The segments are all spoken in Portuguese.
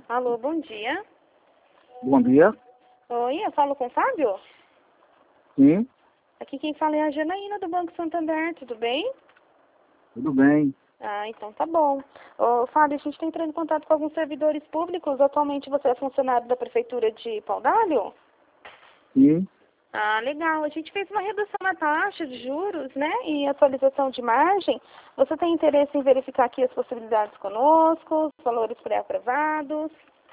Alô, bom dia. Bom dia. Oi, eu falo com o Fábio? Sim, Aqui quem fala é a Janaína do Banco Santander, tudo bem? tudo bem. Ah, então tá bom. Ô, Fábio, a gente está entrando em contato com alguns servidores públicos. Atualmente você é funcionário da Prefeitura de Pau d'Alho? Sim. Ah, legal. A gente fez uma redução na taxa de juros, né? E atualização de margem. Você tem interesse em verificar aqui as possibilidades conosco, os valores pré-aprovados?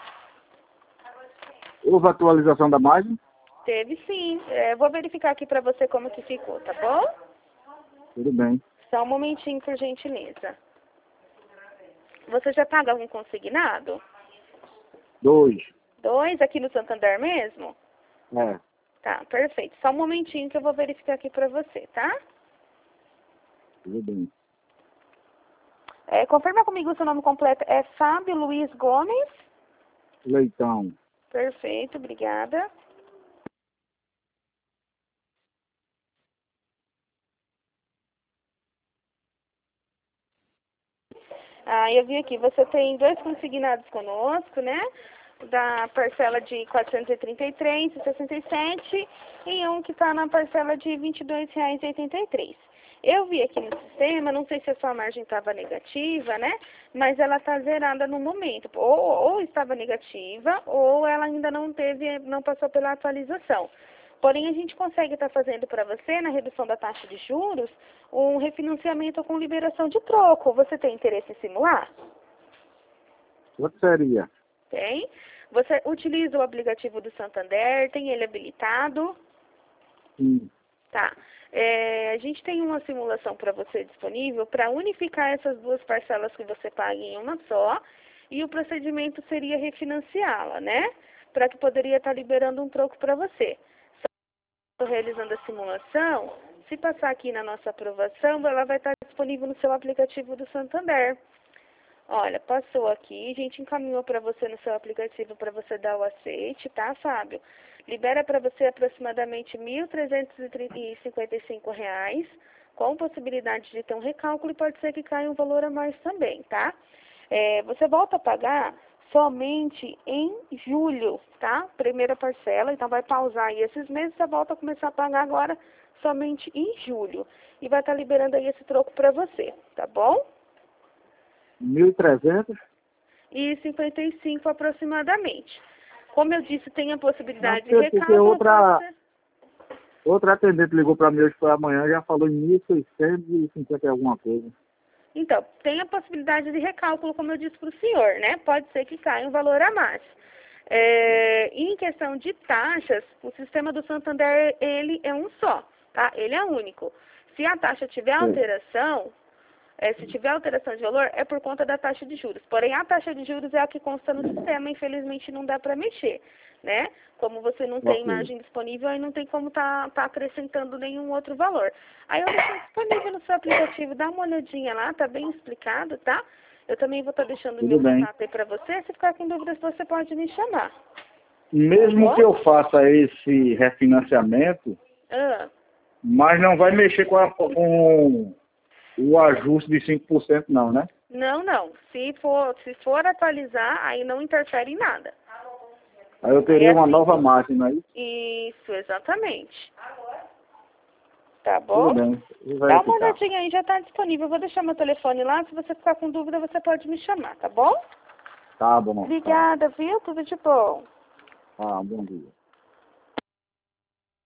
Houve atualização da margem? Teve sim. Vou verificar aqui para você como que ficou, tá bom? Tudo bem. Só um momentinho, por gentileza. Você já paga algum consignado? 2. 2 aqui no Santander mesmo? É, Tá, perfeito. Só um momentinho que eu vou verificar aqui pra você, tá? tudo bem. Confirma comigo o seu nome completo. É Fábio Luiz Gomes? Leitão. Perfeito, obrigada. Ah, eu vi aqui, você tem 2 consignados conosco, né? Da parcela de 433,67 e um que está na parcela de R$ 22,83. Eu vi aqui no sistema, não sei se a sua margem estava negativa, né? Mas ela está zerada no momento. Ou estava negativa, ou ela ainda não passou pela atualização. Porém, a gente consegue estar fazendo para você, na redução da taxa de juros, um refinanciamento com liberação de troco. Você tem interesse em simular? Quanto seria? Tem. Você utiliza o aplicativo do Santander, tem ele habilitado? Sim. Tá. A gente tem uma simulação para você disponível para unificar essas 2 parcelas que você paga em uma só, e o procedimento seria refinanciá-la, né? Para que poderia estar liberando um troco para você. Estou realizando a simulação. Se passar aqui na nossa aprovação, ela vai estar disponível no seu aplicativo do Santander. Olha, passou aqui, a gente encaminhou para você no seu aplicativo para você dar o aceite, tá, Fábio? Libera para você aproximadamente R$ 1.355, com possibilidade de ter um recálculo e pode ser que caia um valor a mais também, tá? Você volta a pagar somente em julho, tá? Primeira parcela, então vai pausar aí esses meses, você volta a começar a pagar agora somente em julho. E vai estar liberando aí esse troco para você, tá bom? 1.300? E 55 aproximadamente. Como eu disse, tem a Não, possibilidade de porque recálculo, pode ser. outra atendente ligou para mim hoje pela manhã, já falou em 1.650 e alguma coisa. Então, tem a possibilidade de recálculo, como eu disse para o senhor, né? Pode ser que caia um valor a mais. Em questão de taxas, o sistema do Santander, ele é um só, tá? Ele é único. Se a taxa tiver Sim. alteração, se tiver alteração de valor, é por conta da taxa de juros. Porém, a taxa de juros é a que consta no sistema, infelizmente não dá para mexer, né? Como você não tem Ok. margem disponível, aí não tem como tá acrescentando nenhum outro valor. Aí eu deixo disponível no seu aplicativo, dá uma olhadinha lá, tá bem explicado, tá? Eu também vou estar deixando o Tudo meu bem. contato aí para você, se ficar com dúvidas você pode me chamar. Mesmo Tá que bom? eu faça esse refinanciamento, Ah, mas não vai mexer com o ajuste de 5% não, né? não. Se for atualizar, aí não interfere em nada. Aí eu Aí teria é uma assim. nova margem, não é isso? Isso, exatamente. Tá Tudo bom? bem. Eu vou Dá uma verificar. olhadinha aí, já está disponível. Eu vou deixar meu telefone lá. Se você ficar com dúvida, você pode me chamar, tá bom? Tá bom, tá. Obrigada, viu? Tudo de bom. Tá, bom dia.